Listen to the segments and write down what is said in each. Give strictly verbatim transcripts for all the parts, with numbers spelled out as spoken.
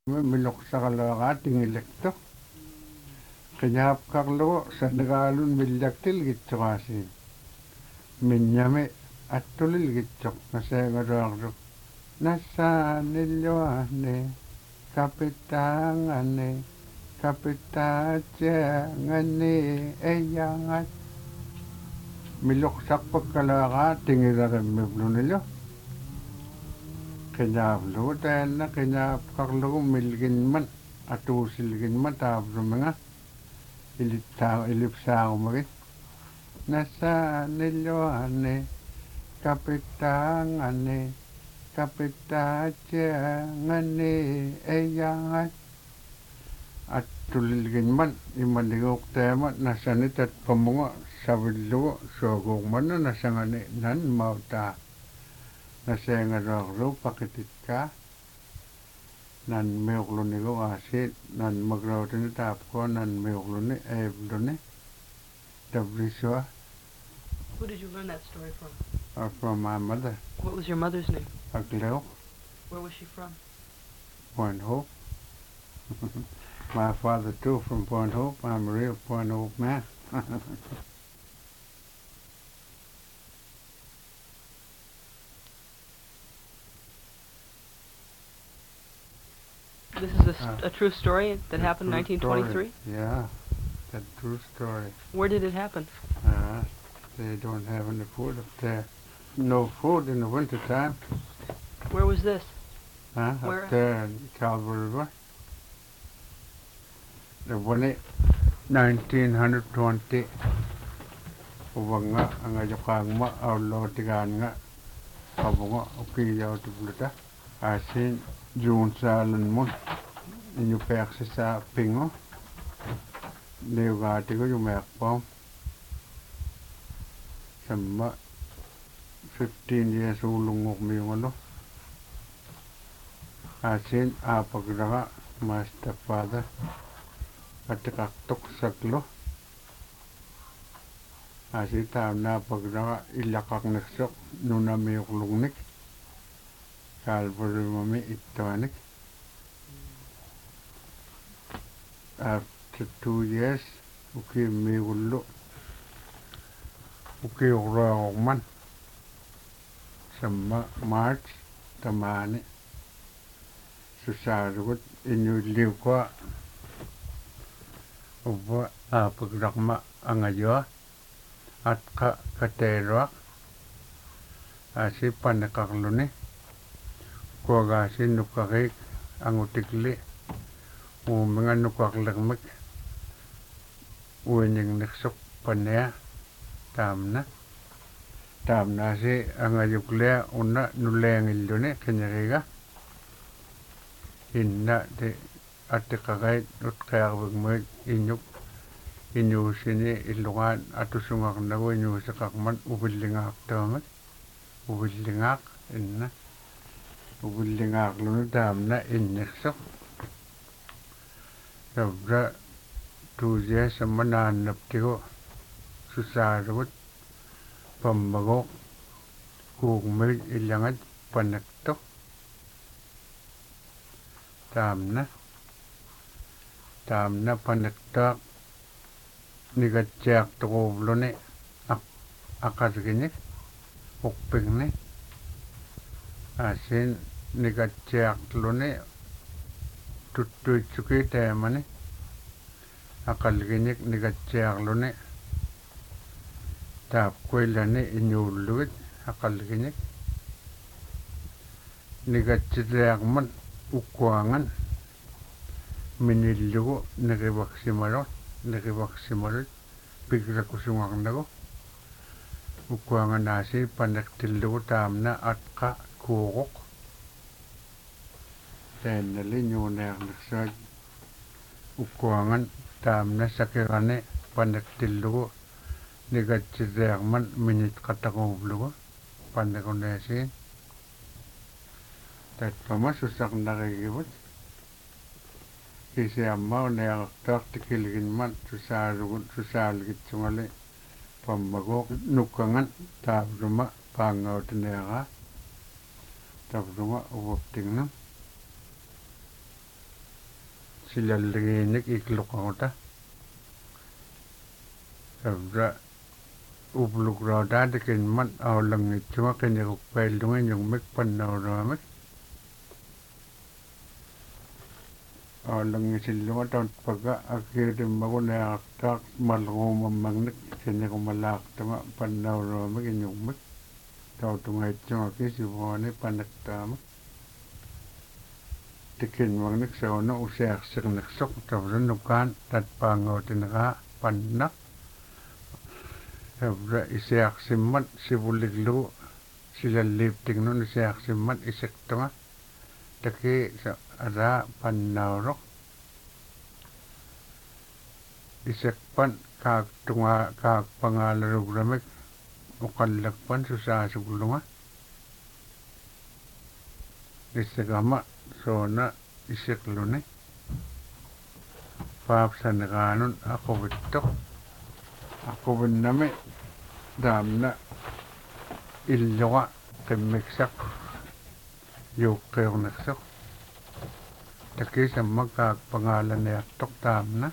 Miloqsaqaluaqa tingilaktuq qiñaapqarlugu sanagaalun millaktilgitsuqaasiin miññami attulilgitsuq naseegaruarluq nassaanilluarni kapitaangani kapitaatsiangani eyyangat miloqsarpakkaluaqa tingilarimmiplunillu qiñaaplugu taanna qiñaapqarlugu milginman atuusilginma taaplumiga ilittaa ilipsaarumagit nassaanilluarni kapitaangani kapitaatsiangani eyyangat attulilginman immaniguuqtaama nassanitat pamunga savillugu suaguuqmanna nassangani nan mautaa naseengatuarlu paqitikkaa nan miuqlunigu aasiit nan magrautini taapqua nan miuqluni eivluni tavlisua. Who did you learn that story from? Uh, from my mother. What was your mother's name? Agleuq. Where was she from? Point Hope. My father too from Point Hope. I'm a real Point Hope man. This is a, st- Uh, a true story that happened in True nineteen story. twenty-three? Yeah, that true story. Where did it happen? Uh, they don't have any food up there. No food in the winter time. Where was this? Huh? Where? Up there in Calvary River. The one nineteen twenty. Ubanga anga jokangma aulo tiganga kabunga ukiyaw tibluta. Asin June salan mun inyu perse sa pingo. Leugati ko yung merpom. Sama fifteen years ulungok mi yung ano. Asin apagraga my stepfather katikaktok saklo. Asin tam na pagraga ilakak naksok nuna mi yung lungnik. Calvary mami itoanik. After two years, uki mi gullo. Uki ura man. Sama March tamani. Susarugut inyu liw ko. Uba apagrakma angayo. At ka katerwak. Asi panakakluni. Kuwagasi nukakik ang utikli. Uminga nukaklakmik. Uwinying naksok panaya. Tamna. Tamna si ang ayuklea una nuleng ilune kanyakiga. Inna di atikakait utkayakwagmik inyuk. Inyusini ilungan atusungak nago inyusakakman ubilingak tamat. Ubilingak inna. Ubilingak lunu tamna inyaksok. Sabra tuja sama nanaptiko susarut pambagok kugmig ilangat panaktok tamna tamna panaktok nigatjak tokoblone ak akasginik ukpingni asin nigatjak lone tuttuitsuki teemani akalginik nigatjak lone taapkuilani inyullugit akalginik nigatjitleakman ukkuangan minillugu nikivaksimarot nikivaksimarot pikrakusungaknagu ukkuangan asi panaktillugu taamna atka kuuqoq teennali nyuunearnaksaat ukkuangan taamna sakirane panaktillugu nigatjitleakman minit qataquuvlugu panakuneesiin tatpama susaqnarigivut kisiammau neaqartaartikilginman susaalugut susaalgitsungali pammaguuq nukkangan taavluma paangautineeraa tavluma uvaptingnam silalligiinik ikluqaguta sabra uplugraadaatikinman aulangitsuga qiniquppaillungiñugmik pannauruamik aulangisillunga tautpaga akiutimmaguneaqtaaq malguumammagnik qiniqumalaaqtama pannauruamik iñugmik tautungaitsuga kisivuani panaktaamak tikinmagnik sauna usiaqsiqniqsoq tavranukaan tatpaangautinaqaa pannak sabra isiaqsimmat sivuliglugu silalliiptignun isiaqsimmat isiqtama taki sa araa pannauroq isiqpan kaaktunga kaakpangaalarugramik uqallakpan susaasuglunga isiqama soona isiqluni paapsaniqaanun aquvittoq aquvinnami daamna illuqa qimmiksaq yuuqqiuqniqsoq takisamma kaakpangaalaniartoq taamna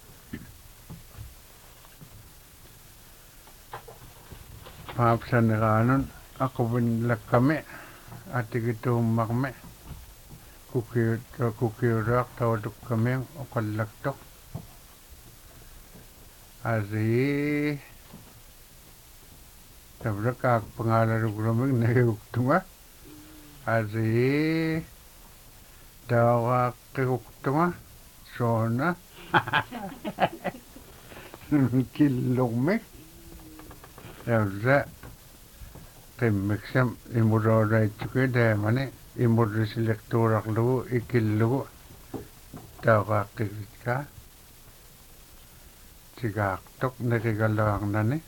paapsaniqaanun aquvinlakkami atigituummaqmi kukiut kukiuraaq tautukkamiang uqallaktoq ari sabra kaakpangaalarugramik nagiuktunga ari tauqaaqqiquktunga soona killugmik sabra qimmiksam imurooraittsuki taamani imurrisiliktuuraqlugu ikillugu tauqaaqqiqitkaa sigaaqtoq nakigaluaqnani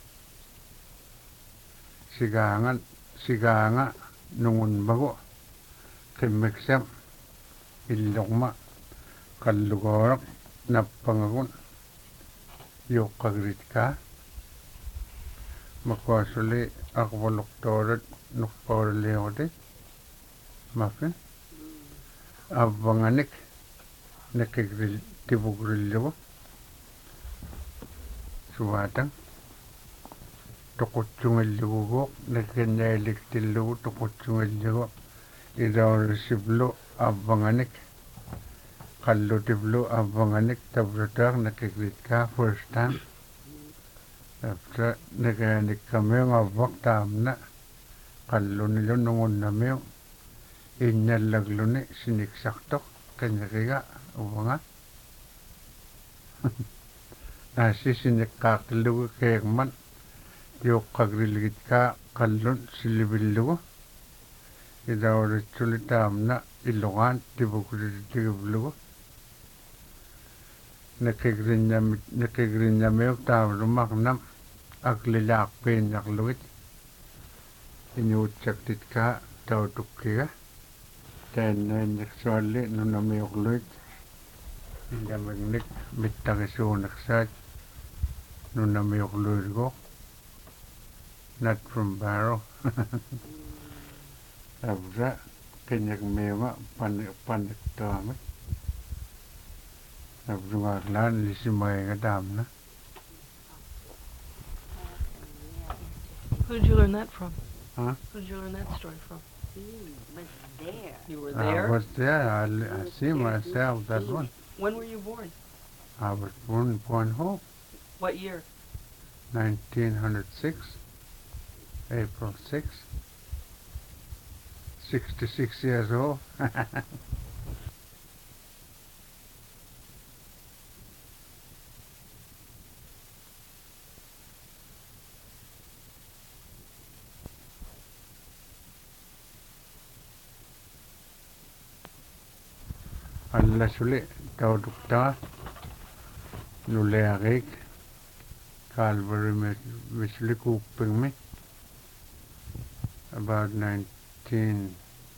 sigaangan sigaanga nungunmagu qimmiksam illuqma qallugooraq nappangagun yuuqqagiritkaa makuasuli aqvaluqtoorat nuqpauraliuqti mafin avvanganik nakigril tibugrillugu suwaatang tuqutsungalluguguuq nakinnaailiktillugu tuqutsungallugu idaurisiblu avvanganik qallutivlu avvanganik tavrataaq nakigritkaa first time after nakaanikkammiung avvaq taamna qallunilu nungunnamiung innallagluni siniksaqtoq qiniqiga uvanga naasi siniqqaaqtillugu keegman yuuqqagrilgitkaa qallun silivillugu idauritsuli taamna illuqaan tibukritigivlugu nakigrinñamit nakigrinñamiuq taavlumaqnam aklilaaqpiiñaqlugit iñuutsaktitka tautukkiga taannaanniqsualli nunamiuqluit illamagnik mittaqisuuneqsaat nunamiuqluirigoq nut from barrel abra qiñaqmiunga pan panniqtuamik abrugaaqlaan lisimainga taamna. Who did you learn that from? Huh? Who did you learn that story from? He was there. You were I there? was there. I, li- I see myself that one. When were you born? I was born in Point Hope, What year? nineteen oh six, April sixth. sixty-six years old. Alla suli tauduktaa nulearik Calvary Misli Kuppingmi about nineteen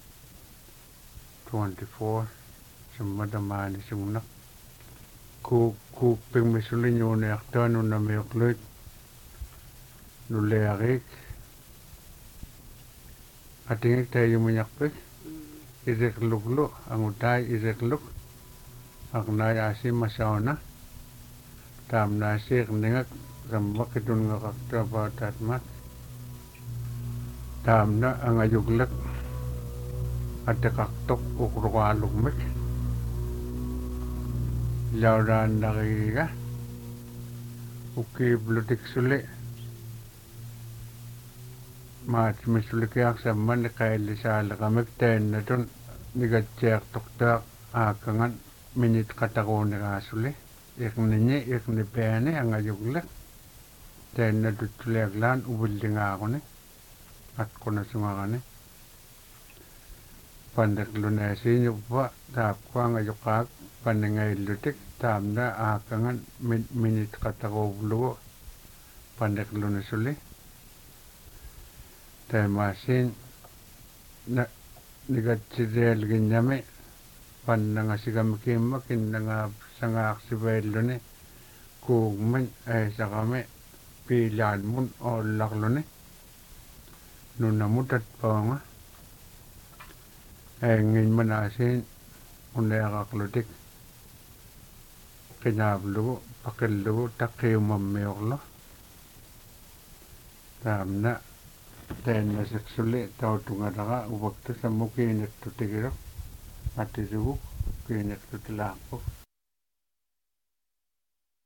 twenty-four summadamaani sungnak ku kuppingmi suli nyuneaqtaa nunamiuqluit nulearik atingik tayumiñaqpik irekluklu angutai irekluk akna yasi masauna tam nasi kningak sambak kitun ngakak trapa tatmat tam na angayuglak at kaktok ukrwaluk mek lauran nakiga uki blutik suli maat misulikiak samman kaili salakamek ten na tun nigatjek toktak akangan minit katakone kasuli ikninyi ikni pene angayuglak ten na tutulek lan ubulinga ako ni at kuna sungakane pandak lunesi nyupa tap kwa ngayukak paningay lutik tam na akangan min minit katako bluo pandak lunesuli tay masin na nigatsidel ginyame pandanga sigamkima kindanga sangak sibelune kugman ay sakame pilan mun olaklune nunamutat paunga ay ngin manasin unayakaklutik kinablu pakillu takiumammeoklo tamna tenna seksuli tautungataka waktu samu kiinektutikiro atisugu kiinektutilakpo